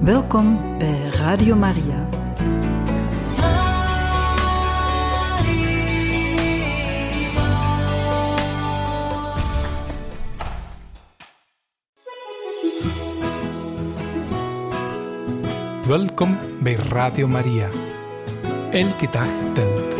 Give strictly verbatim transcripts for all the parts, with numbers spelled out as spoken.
Welkom bij Radio Maria. Welkom bij Radio Maria. Elke dag telt.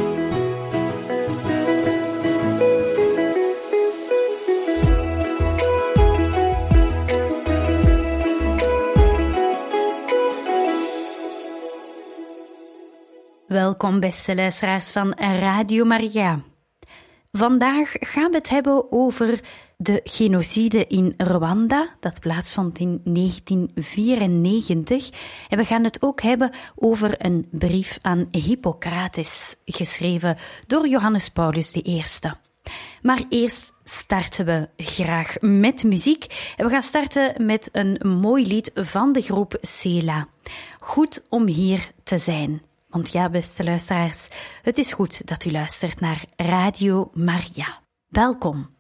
Welkom beste luisteraars van Radio Maria. Vandaag gaan we het hebben over de genocide in Rwanda, dat plaatsvond in negentien vierennegentig. En we gaan het ook hebben over een brief aan Hippocrates, geschreven door Johannes Paulus de Eerste. Maar eerst starten we graag met muziek. En we gaan starten met een mooi lied van de groep Sela. Goed om hier te zijn. Want ja, beste luisteraars, het is goed dat u luistert naar Radio Maria. Welkom.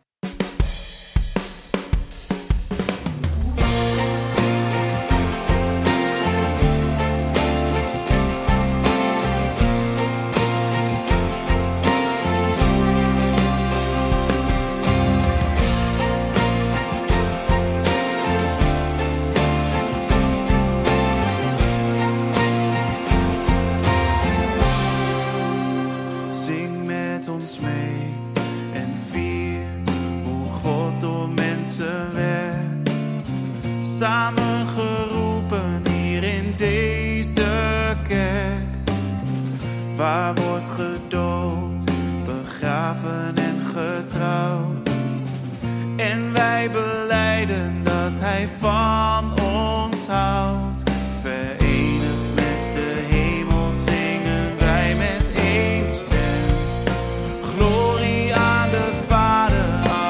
Samengeroepen hier in deze kerk, waar wordt gedoopt, begraven en getrouwd. En wij belijden dat Hij van ons houdt. Verenigd met de hemel zingen wij met één stem. Glorie aan de Vader.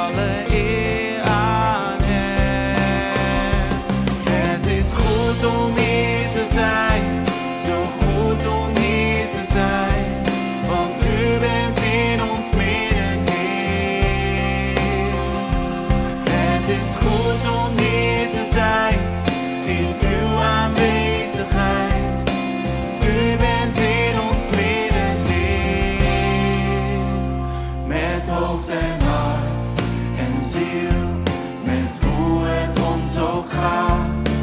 Om hier te zijn, zo goed om hier te zijn, want U bent in ons midden, Heer. Het is goed om hier te zijn, in Uw aanwezigheid. U bent in ons midden, Heer. Met hoofd en hart en ziel, met hoe het ons ook gaat.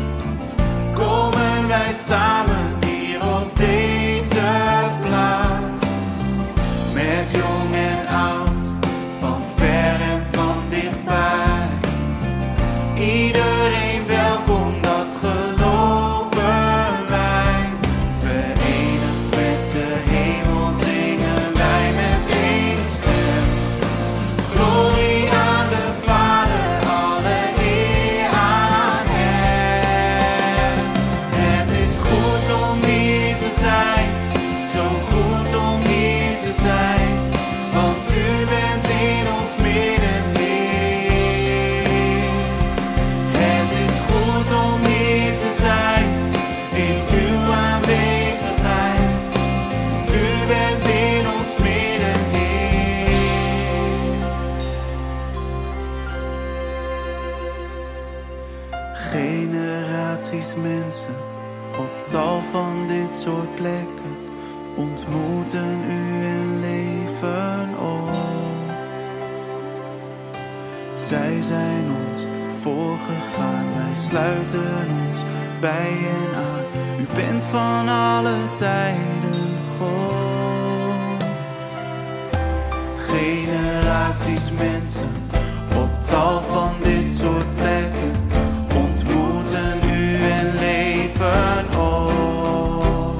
Komen wij samen hier op deze plaats, met jong en oud, van ver en van dichtbij. Iedereen welkom, dat geloven wij. Verenigd met de hemel zingen wij met één stem. Glorie aan de Vader, alle eer aan Hem. Het is goed om hier te zijn, zo goed om hier te zijn, want U bent in ons midden, Heer. Het is goed om hier te zijn, in Uw aanwezigheid. U bent in ons midden, Heer. Generaties mensen op tal van dit soort plekken ontmoeten U en leven op. Zij zijn ons voorgegaan, wij sluiten ons bij hen aan. U bent van alle tijden God. Generaties mensen op tal van dit soort plekken ontmoeten U en leven op.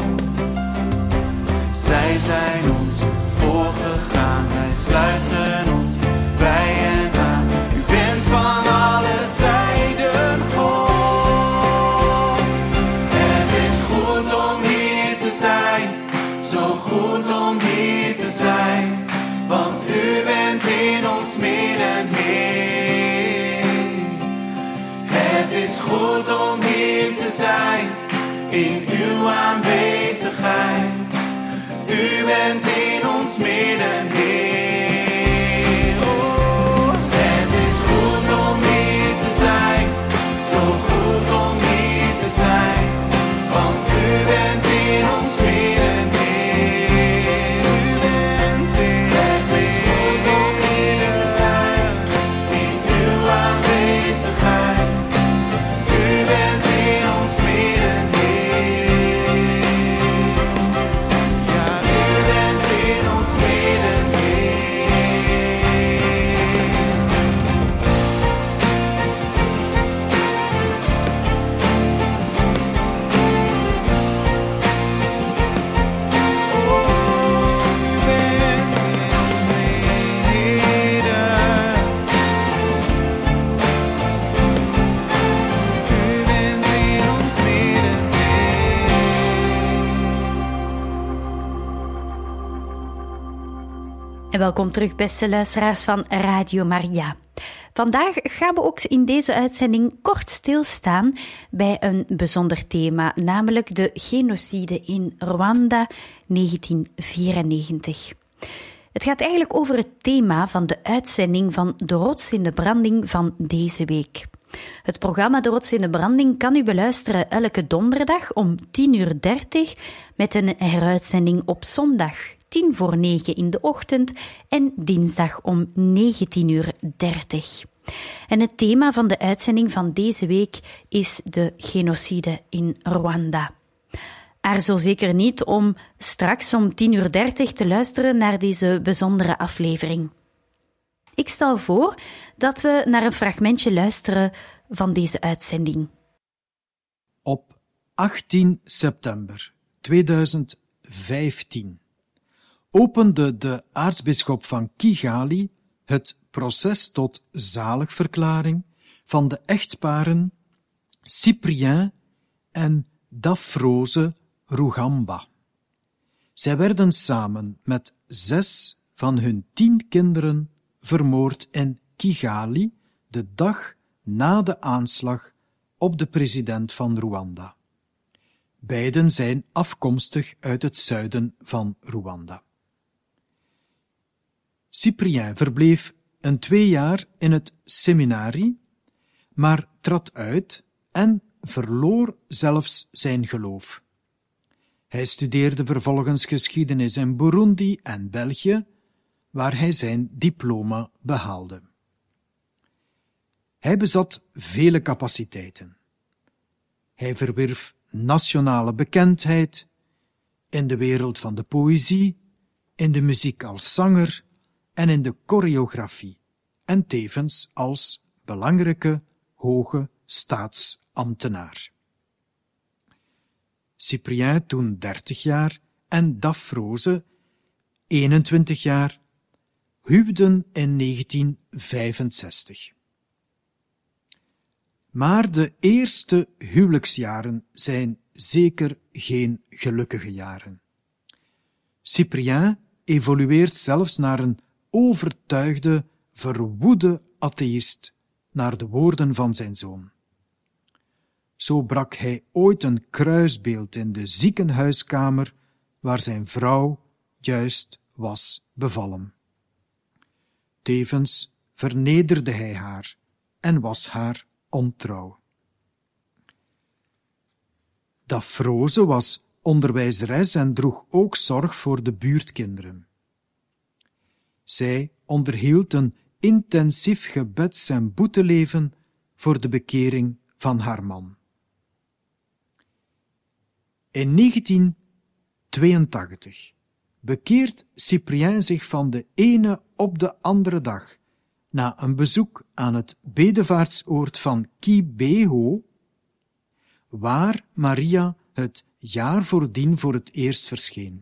Zij zijn ons voorgegaan, wij sluiten ons bij hen aan. U bent van alle tijden God. Het is goed om hier te zijn, zo goed om hier te zijn, want U bent in ons midden, Heer. Het is goed om hier te zijn, in Uw aanwezigheid. U bent in ons midden, Heer. Oh, het is goed om hier te zijn, zo goed om hier te zijn, En welkom terug, beste luisteraars van Radio Maria. Vandaag gaan we ook in deze uitzending kort stilstaan bij een bijzonder thema, namelijk de genocide in Rwanda negentien vierennegentig. Het gaat eigenlijk over het thema van de uitzending van De Rots in de Branding van deze week. Het programma De Rots in de Branding kan u beluisteren elke donderdag om tien uur dertig met een heruitzending op zondag tien voor negen in de ochtend en dinsdag om negentien uur dertig. En het thema van de uitzending van deze week is de genocide in Rwanda. Aarzel zeker niet om straks om tien uur dertig te luisteren naar deze bijzondere aflevering. Ik stel voor dat we naar een fragmentje luisteren van deze uitzending. Op achttien september tweeduizend vijftien opende de aartsbisschop van Kigali het proces tot zaligverklaring van de echtparen Cyprien en Dafroze Rugamba. Zij werden samen met zes van hun tien kinderen vermoord in Kigali de dag na de aanslag op de president van Rwanda. Beiden zijn afkomstig uit het zuiden van Rwanda. Cyprien verbleef een twee jaar in het seminarie, maar trad uit en verloor zelfs zijn geloof. Hij studeerde vervolgens geschiedenis in Burundi en België, waar hij zijn diploma behaalde. Hij bezat vele capaciteiten. Hij verwierf nationale bekendheid in de wereld van de poëzie, in de muziek als zanger en in de choreografie, en tevens als belangrijke hoge staatsambtenaar. Cyprien, toen dertig jaar, en Dafroze, eenentwintig jaar, huwden in negentien vijfenzestig. Maar de eerste huwelijksjaren zijn zeker geen gelukkige jaren. Cyprien evolueert zelfs naar een overtuigde, verwoede atheïst, naar de woorden van zijn zoon. Zo brak hij ooit een kruisbeeld in de ziekenhuiskamer waar zijn vrouw juist was bevallen. Tevens vernederde hij haar en was haar ontrouw. Dafroze was onderwijzeres en droeg ook zorg voor de buurtkinderen. Zij onderhield een intensief gebeds- en boeteleven voor de bekering van haar man. In negentien tweeëntachtig bekeert Cyprien zich van de ene op de andere dag na een bezoek aan het bedevaartsoord van Kibeho, waar Maria het jaar voordien voor het eerst verscheen.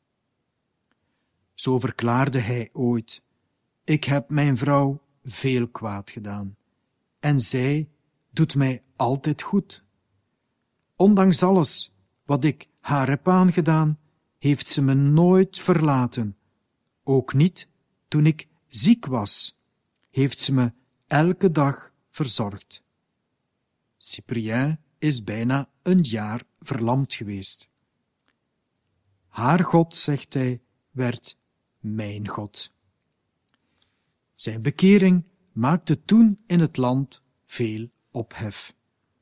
Zo verklaarde hij ooit: ik heb mijn vrouw veel kwaad gedaan, en zij doet mij altijd goed. Ondanks alles wat ik haar heb aangedaan, heeft ze me nooit verlaten. Ook niet toen ik ziek was, heeft ze me elke dag verzorgd. Cyprien is bijna een jaar verlamd geweest. Haar God, zegt hij, werd mijn God. Zijn bekering maakte toen in het land veel ophef.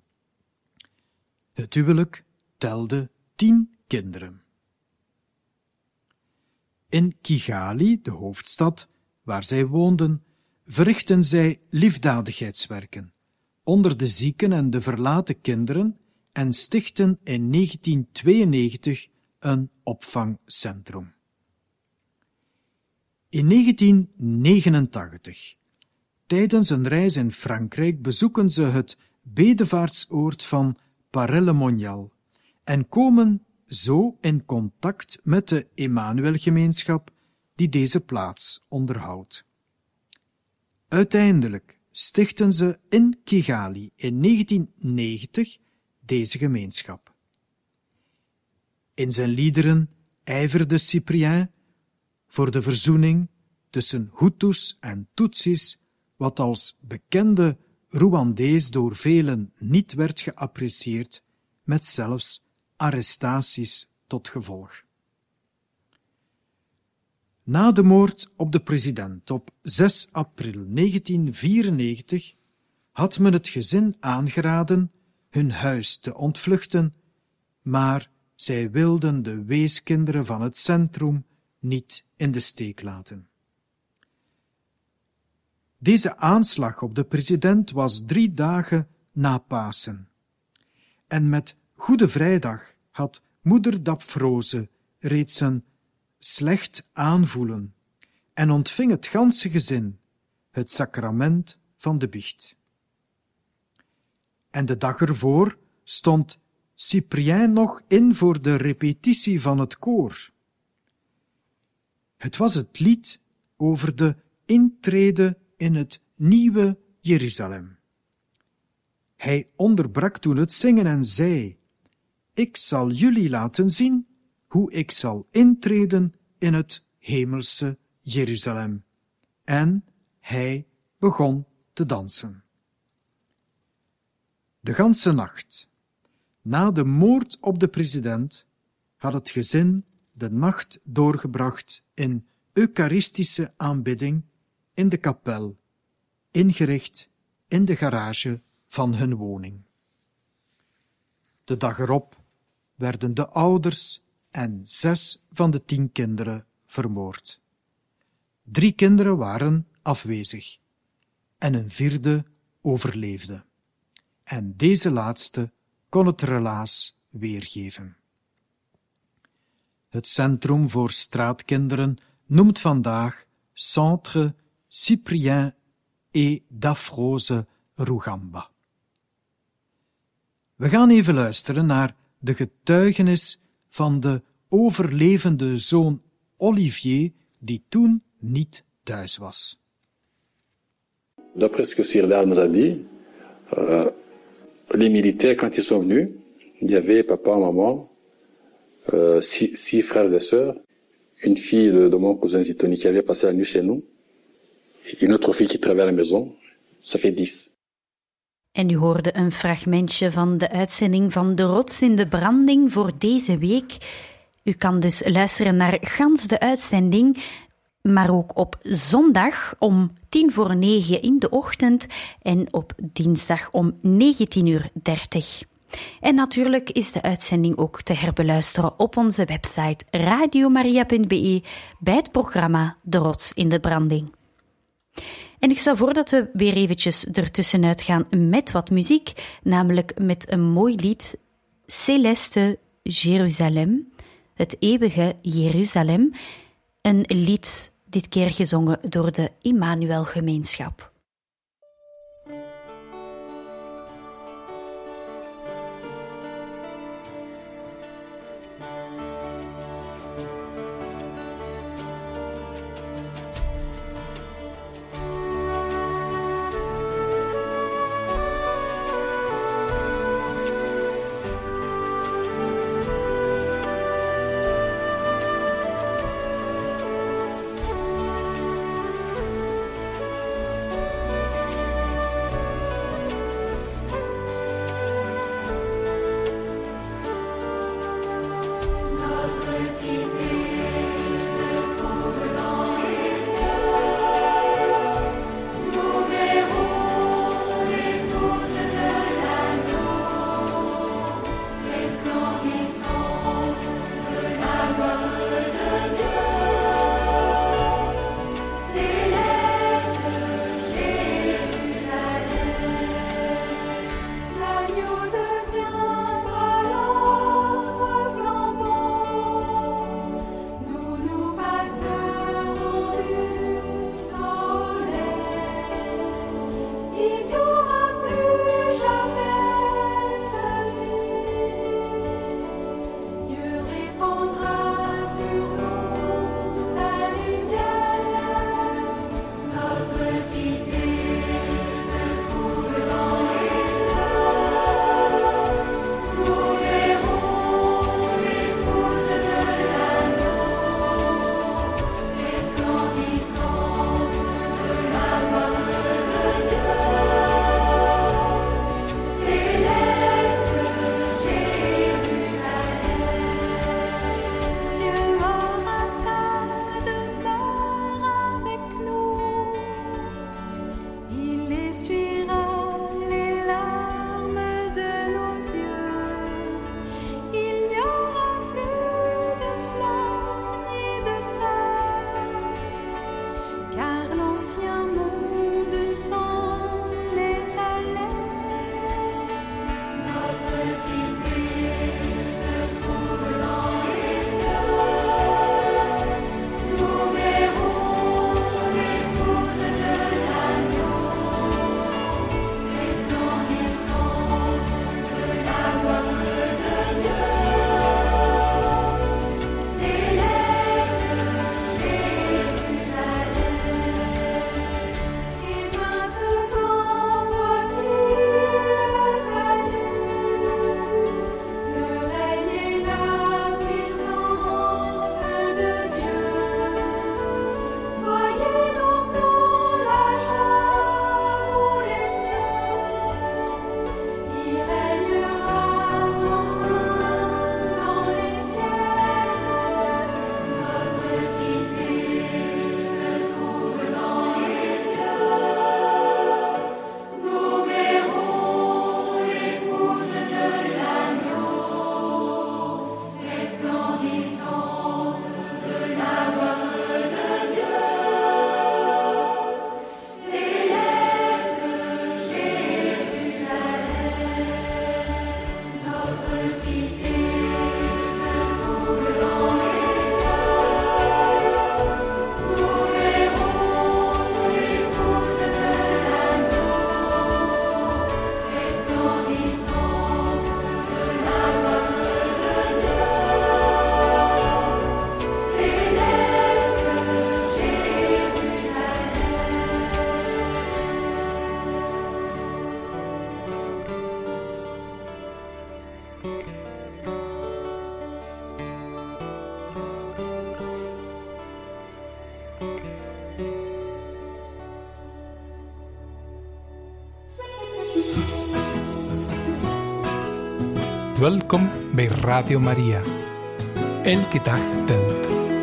Het huwelijk telde tien kinderen. In Kigali, de hoofdstad, waar zij woonden, verrichten zij liefdadigheidswerken onder de zieken en de verlaten kinderen en stichten in negentien tweeënnegentig een opvangcentrum. In negentien negenentachtig, tijdens een reis in Frankrijk, bezoeken ze het bedevaartsoord van Paray-le-Monial en komen zo in contact met de Emmanuel-gemeenschap die deze plaats onderhoudt. Uiteindelijk stichten ze in Kigali in negentien negentig deze gemeenschap. In zijn liederen ijverde Cyprien voor de verzoening tussen Hutus en Tutsis, wat als bekende Rwandees door velen niet werd geapprecieerd, met zelfs arrestaties tot gevolg. Na de moord op de president op zes april negentien vierennegentig had men het gezin aangeraden hun huis te ontvluchten, maar zij wilden de weeskinderen van het centrum niet in de steek laten. Deze aanslag op de president was drie dagen na Pasen. En met Goede Vrijdag had moeder Dapfroze reeds een slecht aanvoelen en ontving het ganse gezin het sacrament van de biecht. En de dag ervoor stond Cyprien nog in voor de repetitie van het koor. Het was het lied over de intrede in het nieuwe Jeruzalem. Hij onderbrak toen het zingen en zei: Ik zal jullie laten zien hoe ik zal intreden in het hemelse Jeruzalem. En hij begon te dansen. De ganse nacht, na de moord op de president, had het gezin de nacht doorgebracht in eucharistische aanbidding in de kapel, ingericht in de garage van hun woning. De dag erop werden de ouders en zes van de tien kinderen vermoord. Drie kinderen waren afwezig en een vierde overleefde. En deze laatste kon het relaas weergeven. Het Centrum voor Straatkinderen noemt vandaag Centre Cyprien et Dapfroze Rugamba. We gaan even luisteren naar de getuigenis van de overlevende zoon Olivier, die toen niet thuis was. D'après ce que Sirdal nous a dit, euh, les militaires, quand ils sont venus, il y avait papa, maman, euh, six, six frères et sœurs, une fille de, de mon cousin Zitoni qui avait passé la nuit chez nous, une autre fille qui travaillait à la maison, ça fait dix. En u hoorde een fragmentje van de uitzending van De Rots in de Branding voor deze week. U kan dus luisteren naar gans de uitzending, maar ook op zondag om tien voor negen in de ochtend en op dinsdag om negentien uur dertig. En natuurlijk is de uitzending ook te herbeluisteren op onze website radiomaria punt be bij het programma De Rots in de Branding. En ik stel voor dat we weer eventjes ertussenuit gaan met wat muziek, namelijk met een mooi lied, Céleste Jeruzalem, het eeuwige Jeruzalem, een lied dit keer gezongen door de Immanuel-gemeenschap. Welkom bij Radio Maria. Elke dag telt.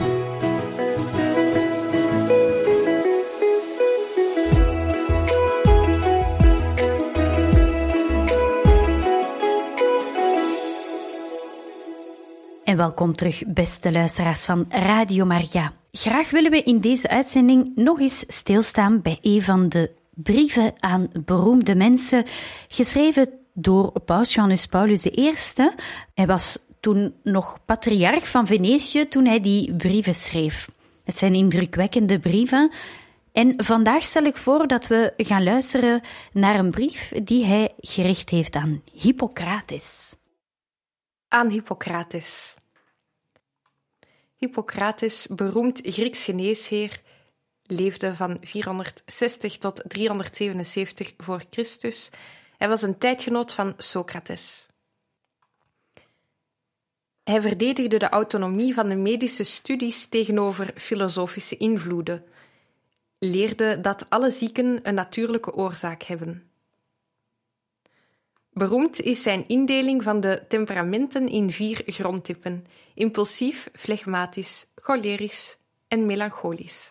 En welkom terug, beste luisteraars van Radio Maria. Graag willen we in deze uitzending nog eens stilstaan bij een van de brieven aan beroemde mensen, geschreven door Paus Johannes Paulus de Eerste. Hij was toen nog patriarch van Venetië toen hij die brieven schreef. Het zijn indrukwekkende brieven. En vandaag stel ik voor dat we gaan luisteren naar een brief die hij gericht heeft aan Hippocrates. Aan Hippocrates. Hippocrates, beroemd Grieks geneesheer, leefde van vierhonderdzestig tot driehonderdzevenenzeventig voor Christus. Hij was een tijdgenoot van Socrates. Hij verdedigde de autonomie van de medische studies tegenover filosofische invloeden, leerde dat alle zieken een natuurlijke oorzaak hebben. Beroemd is zijn indeling van de temperamenten in vier grondtypen: impulsief, flegmatisch, cholerisch en melancholisch.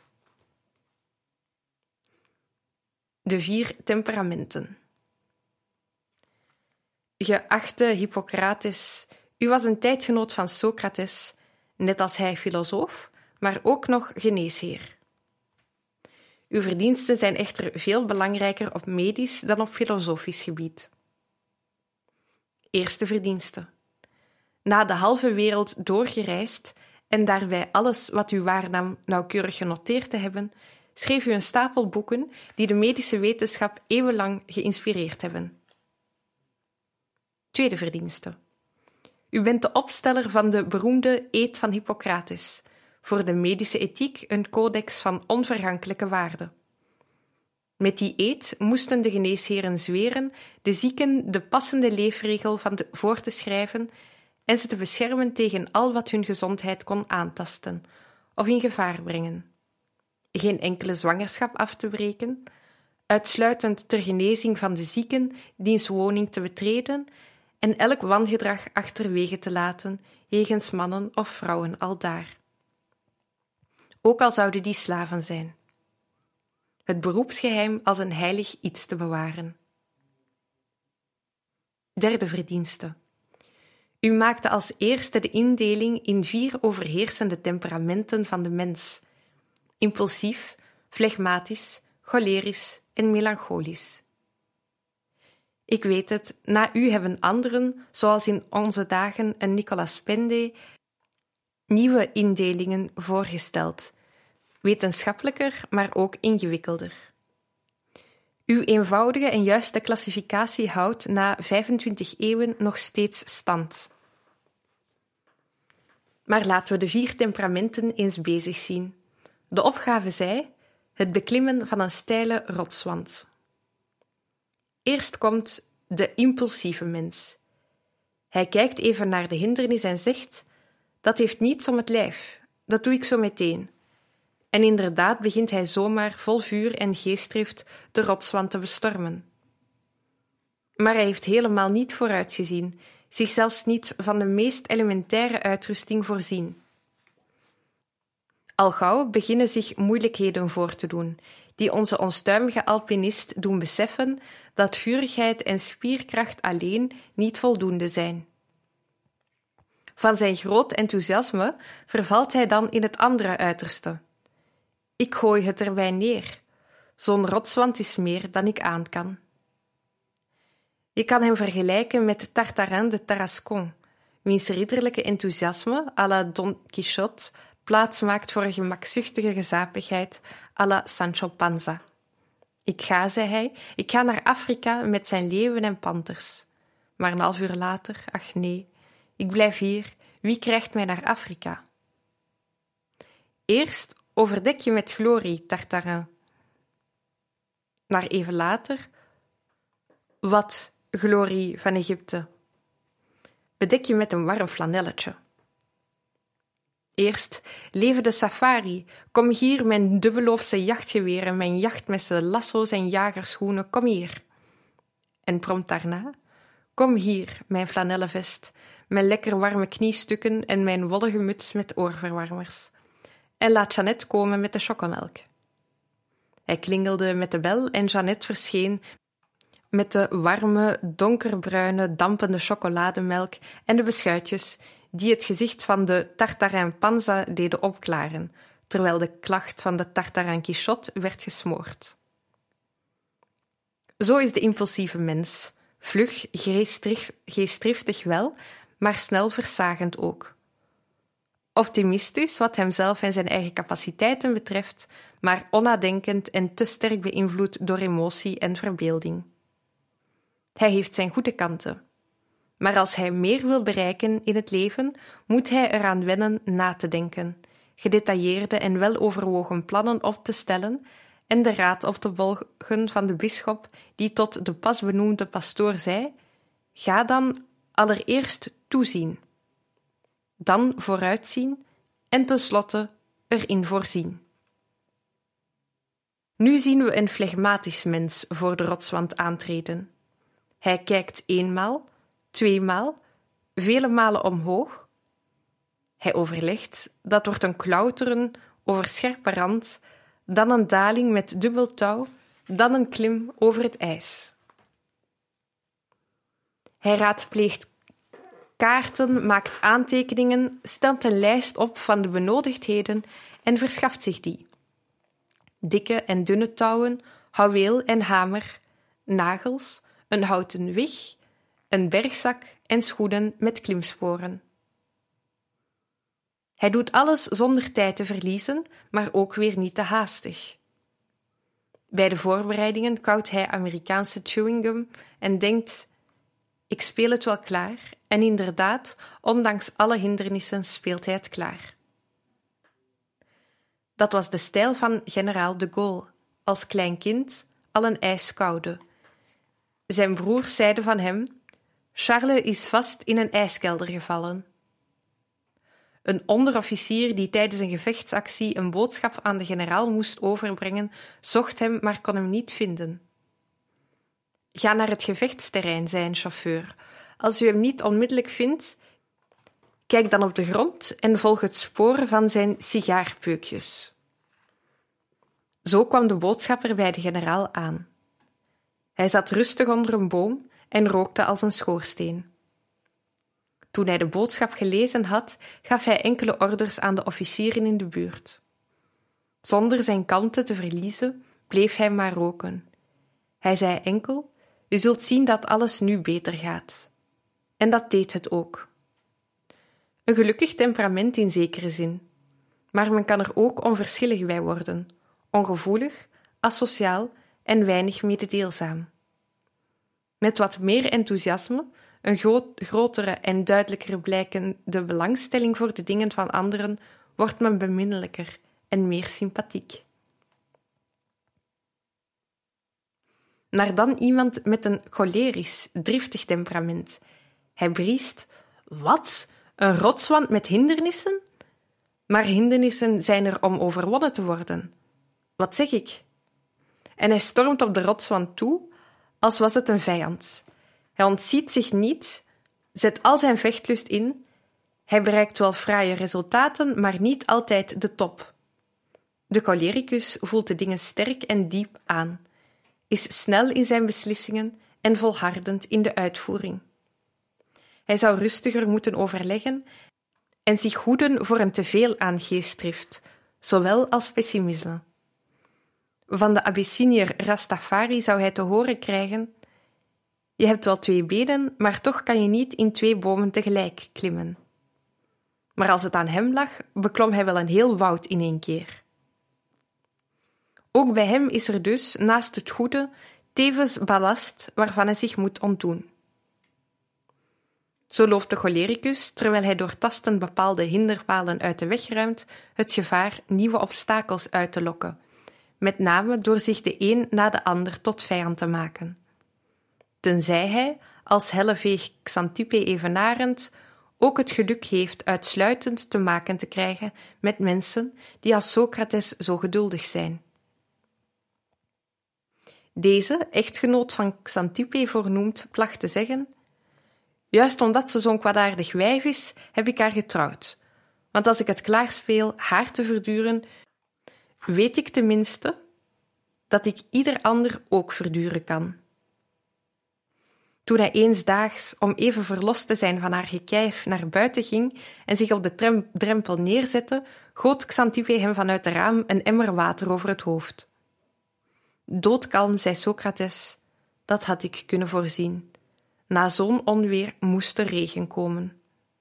De vier temperamenten. Geachte Hippocrates, u was een tijdgenoot van Socrates, net als hij filosoof, maar ook nog geneesheer. Uw verdiensten zijn echter veel belangrijker op medisch dan op filosofisch gebied. Eerste verdienste. Na de halve wereld doorgereisd en daarbij alles wat u waarnam nauwkeurig genoteerd te hebben, schreef u een stapel boeken die de medische wetenschap eeuwenlang geïnspireerd hebben. Tweede verdienste. U bent de opsteller van de beroemde Eed van Hippocrates, voor de medische ethiek een codex van onvergankelijke waarde. Met die eed moesten de geneesheren zweren de zieken de passende leefregel van de, voor te schrijven en ze te beschermen tegen al wat hun gezondheid kon aantasten of in gevaar brengen. Geen enkele zwangerschap af te breken, uitsluitend ter genezing van de zieken diens woning te betreden en elk wangedrag achterwege te laten jegens mannen of vrouwen aldaar. Ook al zouden die slaven zijn. Het beroepsgeheim als een heilig iets te bewaren. Derde verdienste. U maakte als eerste de indeling in vier overheersende temperamenten van de mens: impulsief, flegmatisch, cholerisch en melancholisch. Ik weet het, na u hebben anderen, zoals in onze dagen een Nicolas Pende, nieuwe indelingen voorgesteld, wetenschappelijker, maar ook ingewikkelder. Uw eenvoudige en juiste klassificatie houdt na vijfentwintig eeuwen nog steeds stand. Maar laten we de vier temperamenten eens bezig zien. De opgave zij het beklimmen van een steile rotswand. Eerst komt de impulsieve mens. Hij kijkt even naar de hindernis en zegt: dat heeft niets om het lijf, dat doe ik zo meteen. En inderdaad begint hij zomaar vol vuur en geestdrift de rotswand te bestormen. Maar hij heeft helemaal niet vooruitgezien, zich zelfs niet van de meest elementaire uitrusting voorzien. Al gauw beginnen zich moeilijkheden voor te doen, die onze onstuimige alpinist doen beseffen dat vurigheid en spierkracht alleen niet voldoende zijn. Van zijn groot enthousiasme vervalt hij dan in het andere uiterste. Ik gooi het erbij neer. Zo'n rotswand is meer dan ik aan kan. Je kan hem vergelijken met Tartarin de Tarascon, wiens ridderlijke enthousiasme à la Don Quixote plaats maakt voor een gemakzuchtige gezapigheid à la Sancho Panza. Ik ga, zei hij, ik ga naar Afrika met zijn leeuwen en panters. Maar een half uur later, ach nee, ik blijf hier, wie krijgt mij naar Afrika? Eerst overdek je met glorie, Tartarin. Maar even later, wat glorie van Egypte? Bedek je met een warm flanelletje. Eerst, leven de safari, kom hier mijn dubbeloofse jachtgeweren, mijn jachtmessen, lasso's en jagerschoenen, kom hier. En prompt daarna, Kom hier, mijn flanellen vest, mijn lekker warme kniestukken en mijn wollige muts met oorverwarmers. En laat Jeannette komen met de chocomelk. Hij klingelde met de bel en Jeannette verscheen met de warme, donkerbruine, dampende chocolademelk en de beschuitjes die het gezicht van de tartarin panza deden opklaren, terwijl de klacht van de tartarin quichotte werd gesmoord. Zo is de impulsieve mens, vlug, geestdrif, geestdriftig wel, maar snel versagend ook. Optimistisch wat hemzelf en zijn eigen capaciteiten betreft, maar onnadenkend en te sterk beïnvloed door emotie en verbeelding. Hij heeft zijn goede kanten. Maar als hij meer wil bereiken in het leven, moet hij eraan wennen na te denken, gedetailleerde en weloverwogen plannen op te stellen en de raad op te volgen van de bisschop die tot de pas benoemde pastoor zei: ga dan allereerst toezien, dan vooruitzien en tenslotte erin voorzien. Nu zien we een flegmatisch mens voor de rotswand aantreden. Hij kijkt eenmaal, tweemaal, vele malen omhoog. Hij overlegt, dat wordt een klauteren over scherpe rand, dan een daling met dubbel touw, dan een klim over het ijs. Hij raadpleegt kaarten, maakt aantekeningen, stelt een lijst op van de benodigdheden en verschaft zich die. Dikke en dunne touwen, houweel en hamer, nagels, een houten wig, een bergzak en schoenen met klimsporen. Hij doet alles zonder tijd te verliezen, maar ook weer niet te haastig. Bij de voorbereidingen kauwt hij Amerikaanse chewinggum en denkt: ik speel het wel klaar, en inderdaad, ondanks alle hindernissen speelt hij het klaar. Dat was de stijl van generaal de Gaulle, als klein kind al een ijs kauwde. Zijn broers zeiden van hem: Charles is vast in een ijskelder gevallen. Een onderofficier die tijdens een gevechtsactie een boodschap aan de generaal moest overbrengen, zocht hem, maar kon hem niet vinden. Ga naar het gevechtsterrein, zei een chauffeur. Als u hem niet onmiddellijk vindt, kijk dan op de grond en volg het spoor van zijn sigaarpeukjes. Zo kwam de boodschapper bij de generaal aan. Hij zat rustig onder een boom en rookte als een schoorsteen. Toen hij de boodschap gelezen had, gaf hij enkele orders aan de officieren in de buurt. Zonder zijn kalmte te verliezen, bleef hij maar roken. Hij zei enkel: u zult zien dat alles nu beter gaat. En dat deed het ook. Een gelukkig temperament in zekere zin. Maar men kan er ook onverschillig bij worden, ongevoelig, asociaal en weinig mededeelzaam. Met wat meer enthousiasme, een gro- grotere en duidelijker blijkende belangstelling voor de dingen van anderen, wordt men beminnelijker en meer sympathiek. Maar dan iemand met een cholerisch, driftig temperament. Hij briest: wat? Een rotswand met hindernissen? Maar hindernissen zijn er om overwonnen te worden. Wat zeg ik? En hij stormt op de rotswand toe, als was het een vijand. Hij ontziet zich niet, zet al zijn vechtlust in. Hij bereikt wel fraaie resultaten, maar niet altijd de top. De cholericus voelt de dingen sterk en diep aan, is snel in zijn beslissingen en volhardend in de uitvoering. Hij zou rustiger moeten overleggen en zich hoeden voor een teveel aan geestdrift, zowel als pessimisme. Van de Abyssiniër Rastafari zou hij te horen krijgen: je hebt wel twee benen, maar toch kan je niet in twee bomen tegelijk klimmen. Maar als het aan hem lag, beklom hij wel een heel woud in één keer. Ook bij hem is er dus, naast het goede, tevens ballast waarvan hij zich moet ontdoen. Zo loopt de cholericus, terwijl hij door tasten bepaalde hinderpalen uit de weg ruimt, het gevaar nieuwe obstakels uit te lokken, met name door zich de een na de ander tot vijand te maken. Tenzij hij, als helleveeg Xantippe evenarend, ook het geluk heeft uitsluitend te maken te krijgen met mensen die als Socrates zo geduldig zijn. Deze, echtgenoot van Xantippe voornoemd, placht te zeggen: Juist omdat ze zo'n kwaadaardig wijf is, heb ik haar getrouwd. Want als ik het klaarspeel haar te verduren, weet ik tenminste dat ik ieder ander ook verduren kan. Toen hij eensdaags, om even verlost te zijn van haar gekijf, naar buiten ging en zich op de trem- drempel neerzette, goot Xantippe hem vanuit het raam een emmer water over het hoofd. Doodkalm zei Socrates, dat had ik kunnen voorzien. Na zo'n onweer moest er regen komen.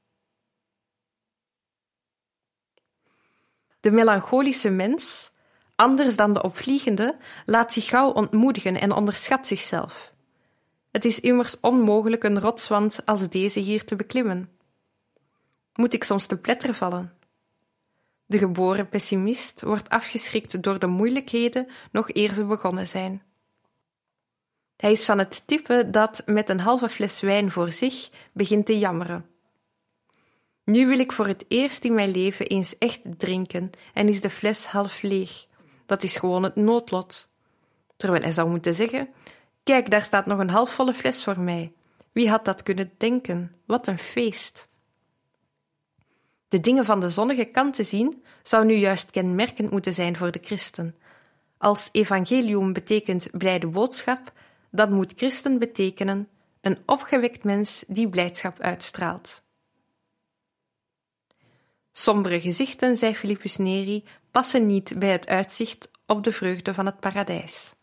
De melancholische mens, anders dan de opvliegende, laat zich gauw ontmoedigen en onderschat zichzelf. Het is immers onmogelijk een rotswand als deze hier te beklimmen. Moet ik soms te pletter vallen? De geboren pessimist wordt afgeschrikt door de moeilijkheden nog eer ze begonnen zijn. Hij is van het type dat met een halve fles wijn voor zich begint te jammeren. Nu wil ik voor het eerst in mijn leven eens echt drinken en is de fles half leeg. Dat is gewoon het noodlot. Terwijl hij zou moeten zeggen, kijk, daar staat nog een halfvolle fles voor mij. Wie had dat kunnen denken? Wat een feest. De dingen van de zonnige kant te zien, zou nu juist kenmerkend moeten zijn voor de christen. Als evangelium betekent blijde boodschap, dan moet christen betekenen een opgewekt mens die blijdschap uitstraalt. Sombere gezichten, zei Philippus Neri, passen niet bij het uitzicht op de vreugde van het paradijs.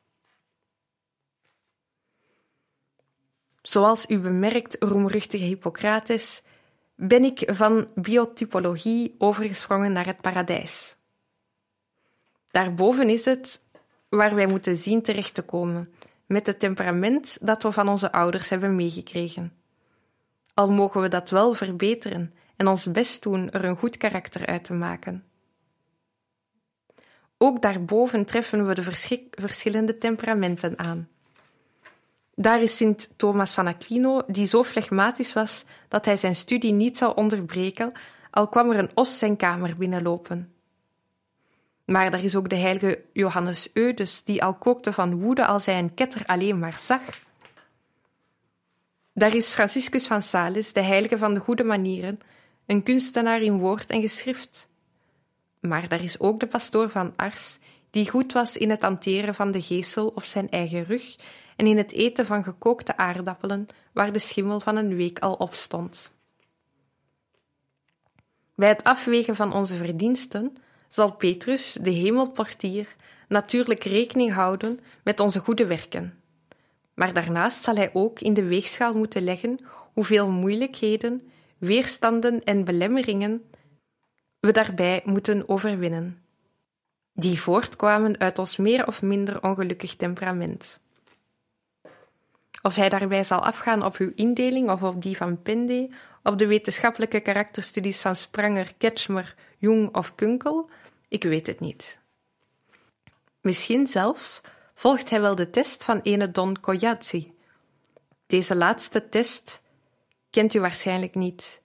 Zoals u bemerkt, roemruchtige Hippocrates, ben ik van biotypologie overgesprongen naar het paradijs. Daarboven is het waar wij moeten zien terecht te komen, met het temperament dat we van onze ouders hebben meegekregen. Al mogen we dat wel verbeteren en ons best doen er een goed karakter uit te maken. Ook daarboven treffen we de verschik- verschillende temperamenten aan. Daar is Sint Thomas van Aquino, die zo flegmatisch was dat hij zijn studie niet zou onderbreken, al kwam er een os zijn kamer binnenlopen. Maar daar is ook de heilige Johannes Eudes, die al kookte van woede als hij een ketter alleen maar zag. Daar is Franciscus van Sales, de heilige van de goede manieren, een kunstenaar in woord en geschrift. Maar daar is ook de pastoor van Ars, die goed was in het hanteren van de geesel op zijn eigen rug en in het eten van gekookte aardappelen, waar de schimmel van een week al op stond. Bij het afwegen van onze verdiensten zal Petrus, de hemelportier, natuurlijk rekening houden met onze goede werken. Maar daarnaast zal hij ook in de weegschaal moeten leggen hoeveel moeilijkheden, weerstanden en belemmeringen we daarbij moeten overwinnen, die voortkwamen uit ons meer of minder ongelukkig temperament. Of hij daarbij zal afgaan op uw indeling of op die van Pende, op de wetenschappelijke karakterstudies van Spranger, Ketschmer, Jung of Kunkel, ik weet het niet. Misschien zelfs volgt hij wel de test van ene Don Coyazzi. Deze laatste test kent u waarschijnlijk niet.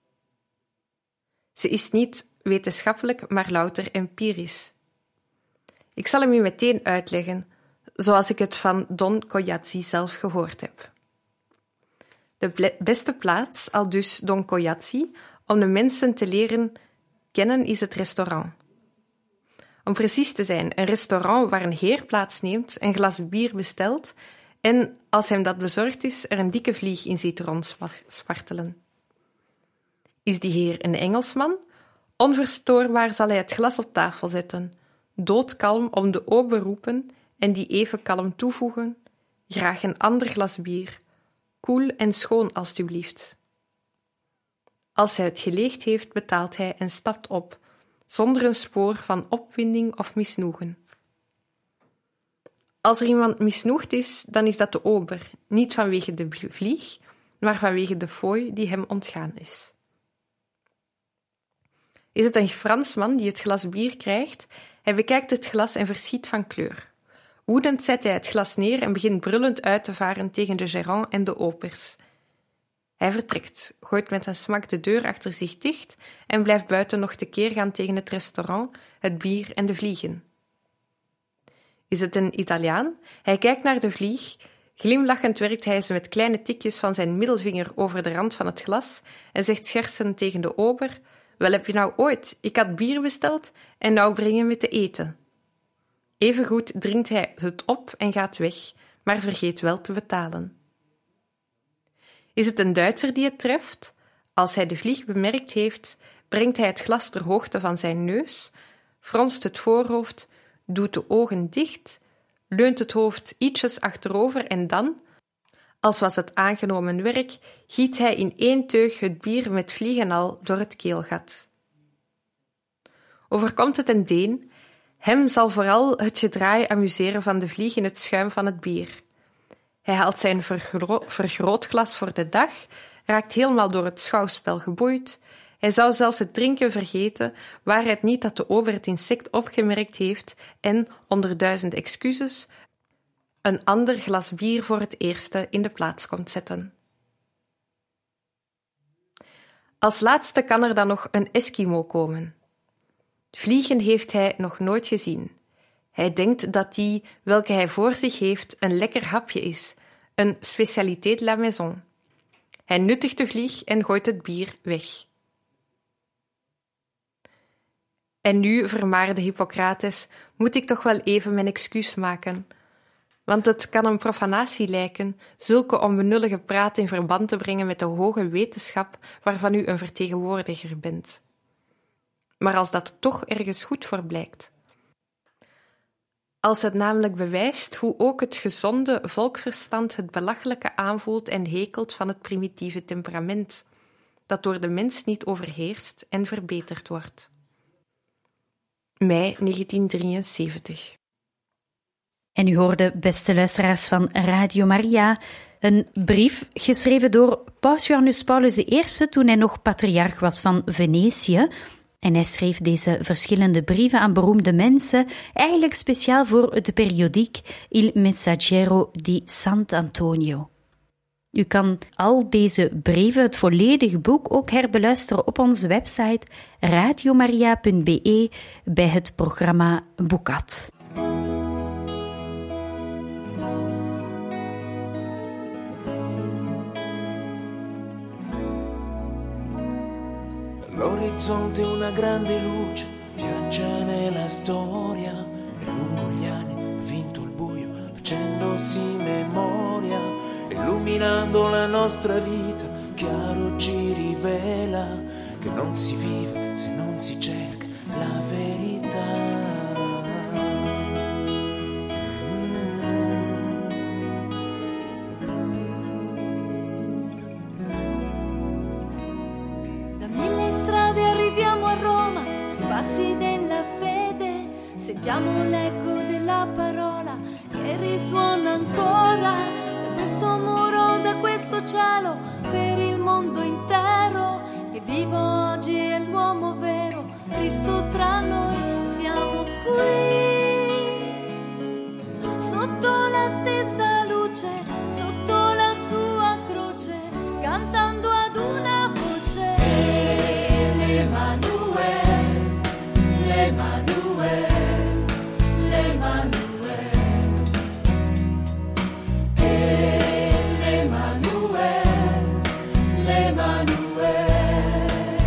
Ze is niet wetenschappelijk, maar louter empirisch. Ik zal hem u meteen uitleggen, zoals ik het van Don Coyazzi zelf gehoord heb. De beste plaats, aldus Don Coyazzi, om de mensen te leren kennen is het restaurant. Om precies te zijn, een restaurant waar een heer plaatsneemt, een glas bier bestelt en, als hem dat bezorgd is, er een dikke vlieg in ziet rondspartelen. Is die heer een Engelsman? Onverstoorbaar zal hij het glas op tafel zetten, doodkalm om de ober roepen en die even kalm toevoegen, graag een ander glas bier, koel en schoon alstublieft. Als hij het geleegd heeft, betaalt hij en stapt op, zonder een spoor van opwinding of misnoegen. Als er iemand misnoegd is, dan is dat de ober, niet vanwege de vlieg, maar vanwege de fooi die hem ontgaan is. Is het een Fransman die het glas bier krijgt? Hij bekijkt het glas en verschiet van kleur. Woedend zet hij het glas neer en begint brullend uit te varen tegen de gérant en de opers. Hij vertrekt, gooit met een smak de deur achter zich dicht en blijft buiten nog tekeer gaan tegen het restaurant, het bier en de vliegen. Is het een Italiaan? Hij kijkt naar de vlieg, Glimlachend werkt hij ze met kleine tikjes van zijn middelvinger over de rand van het glas en zegt schertsend tegen de ober: "Wel heb je nou ooit? Ik had bier besteld en nou breng je me te eten." Evengoed drinkt hij het op en gaat weg, maar vergeet wel te betalen. Is het een Duitser die het treft? Als hij de vlieg bemerkt heeft, brengt hij het glas ter hoogte van zijn neus, fronst het voorhoofd, doet de ogen dicht, leunt het hoofd ietsjes achterover en dan, als was het aangenomen werk, giet hij in één teug het bier met vlieg en al door het keelgat. Overkomt het een Deen? Hem zal vooral het gedraai amuseren van de vlieg in het schuim van het bier. Hij haalt zijn vergro- vergrootglas voor de dag, raakt helemaal door het schouwspel geboeid. Hij zou zelfs het drinken vergeten, waar het niet dat de ober het insect opgemerkt heeft en, onder duizend excuses, een ander glas bier voor het eerste in de plaats komt zetten. Als laatste kan er dan nog een Eskimo komen. Vliegen heeft hij nog nooit gezien. Hij denkt dat die, welke hij voor zich heeft, een lekker hapje is, een spécialité de la maison. Hij nuttigt de vlieg en gooit het bier weg. En nu, vermaarde Hippocrates, moet ik toch wel even mijn excuus maken. Want het kan een profanatie lijken, zulke onbenullige praat in verband te brengen met de hoge wetenschap waarvan u een vertegenwoordiger bent. Maar als dat toch ergens goed voor blijkt. Als het namelijk bewijst hoe ook het gezonde volksverstand het belachelijke aanvoelt en hekelt van het primitieve temperament, dat door de mens niet overheerst en verbeterd wordt. Mei negentien drieënzeventig. En u hoorde, beste luisteraars van Radio Maria, een brief geschreven door Paus Johannes Paulus de Eerste toen hij nog patriarch was van Venetië. En hij schreef deze verschillende brieven aan beroemde mensen, eigenlijk speciaal voor de periodiek Il Messaggero di Sant'Antonio. U kan al deze brieven, het volledige boek, ook herbeluisteren op onze website radiomaria punt be bij het programma Boekat. L'orizzonte una grande luce viaggia nella storia e lungo gli anni ha vinto il buio facendosi memoria, illuminando la nostra vita chiaro ci rivela che non si vive se non si cerca la verità. Passi della fede, sentiamo l'eco della parola che risuona ancora da questo muro, da questo cielo, per il mondo intero. E vivo oggi è l'uomo vero, Cristo tra noi, siamo qui, sotto la stessa luce, sotto la sua croce, cantando ad una voce. L'Emanuele, L'Emanuele, l'Emanuele, e l'Emanuele, l'Emanuele.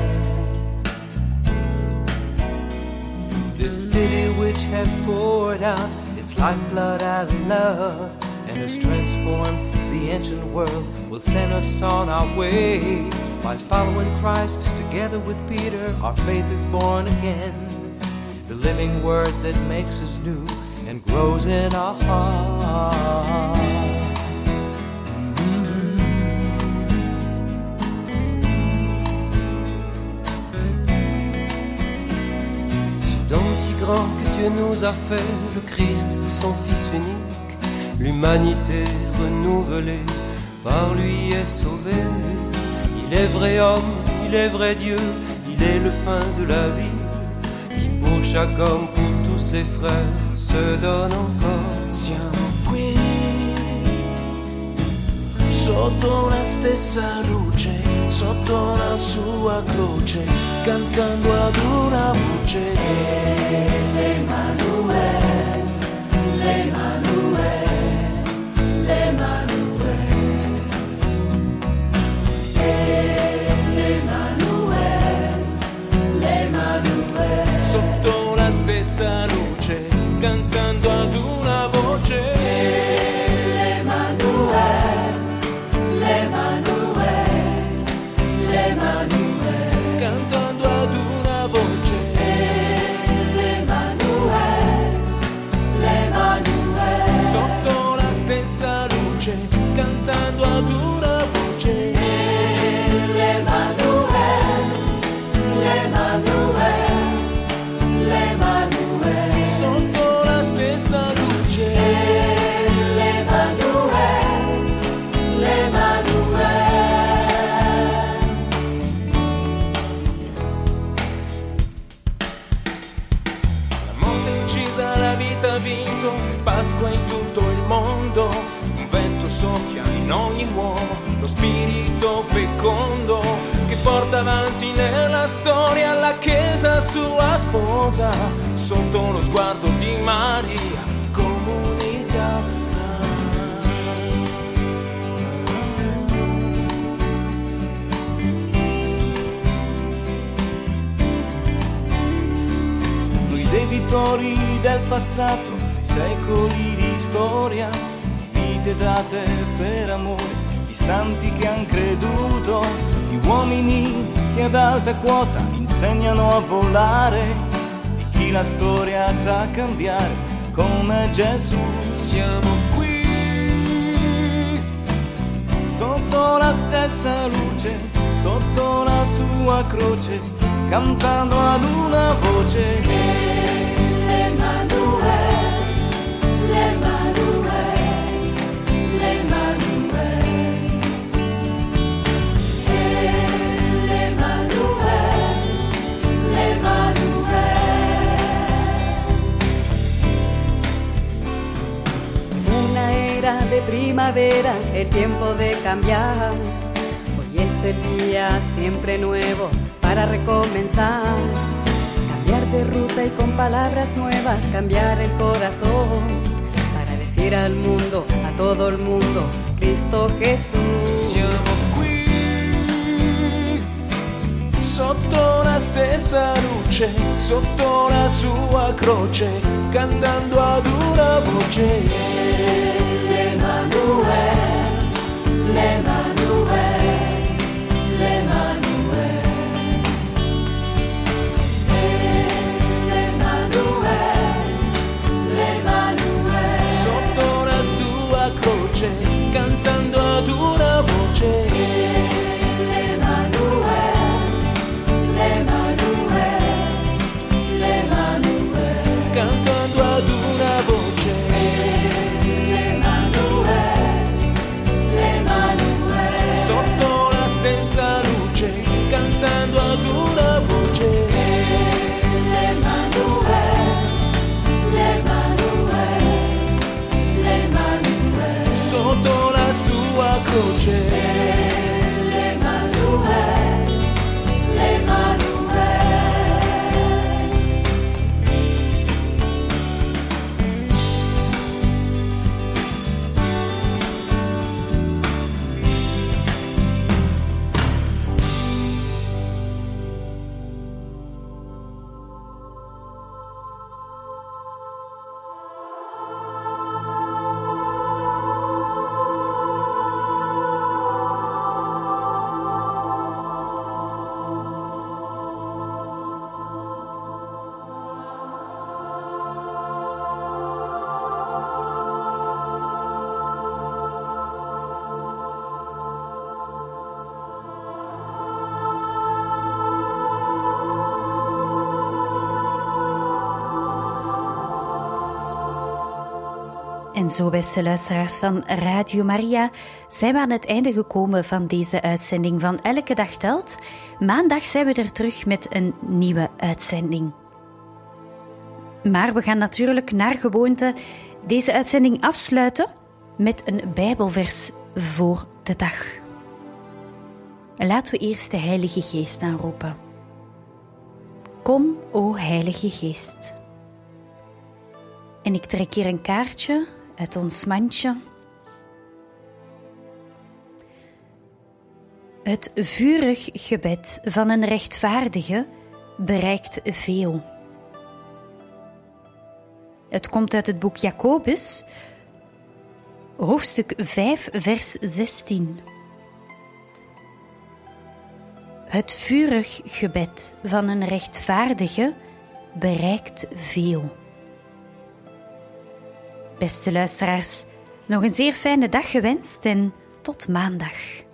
This city which has poured out its lifeblood out of love and has transformed the ancient world will send us on our way. By following Christ together with Peter, our faith is born again. The living word that makes us new and grows in our hearts. Mm-hmm. Ce don si grand que Dieu nous a fait, le Christ, son Fils unique, l'humanité renouvelée, par lui est sauvée. Il est vrai homme, il est vrai Dieu, il est le pain de la vie. Pour chaque homme, pour tous ses frères, se donne encore. Siamo qui, sotto la stessa luce, sotto la sua croce, cantando ad una voce. L'Emanuele, l'Emanuele, l'Emanuele. ogni uomo lo spirito fecondo che porta avanti nella storia la Chiesa sua sposa, sotto lo sguardo di Maria, comunità. Noi debitori del passato, secoli di storia, vite date per amore, di santi che han creduto, di uomini che ad alta quota insegnano a volare, di chi la storia sa cambiare come Gesù. Siamo qui, sotto la stessa luce, sotto la sua croce, cantando ad una voce. De primavera, el tiempo de cambiar. Hoy es el día siempre nuevo para recomenzar. Cambiar de ruta y con palabras nuevas cambiar el corazón. Para decir al mundo, a todo el mundo, Cristo Gesù. Siamo qui, sotto la stessa luce, sotto la sua croce, cantando ad una voce. L'Emanuel, l'Emanuel, l'Emanuel, l'Emanuel, l'Emanuel, sotto la sua croce, cantando ad una voce. L'Emanuel, l'Emanuel, l'Emanuel, cantando ad una voce. Sotto la stessa luce, cantando ad una voce. L'Emanuel, l'Emanuel, l'Emanuel, sotto la sua croce. L'Emanuel, l'Emanuel. En zo, beste luisteraars van Radio Maria, zijn we aan het einde gekomen van deze uitzending van Elke Dag Telt. Maandag zijn we er terug met een nieuwe uitzending. Maar we gaan natuurlijk naar gewoonte deze uitzending afsluiten met een Bijbelvers voor de dag. Laten we eerst de Heilige Geest aanroepen. Kom, o Heilige Geest. En ik trek hier een kaartje uit ons mandje. Het vurig gebed van een rechtvaardige bereikt veel. Het komt uit het boek Jacobus, hoofdstuk vijf, vers zestien. Het vurig gebed van een rechtvaardige bereikt veel. Beste luisteraars, nog een zeer fijne dag gewenst en tot maandag.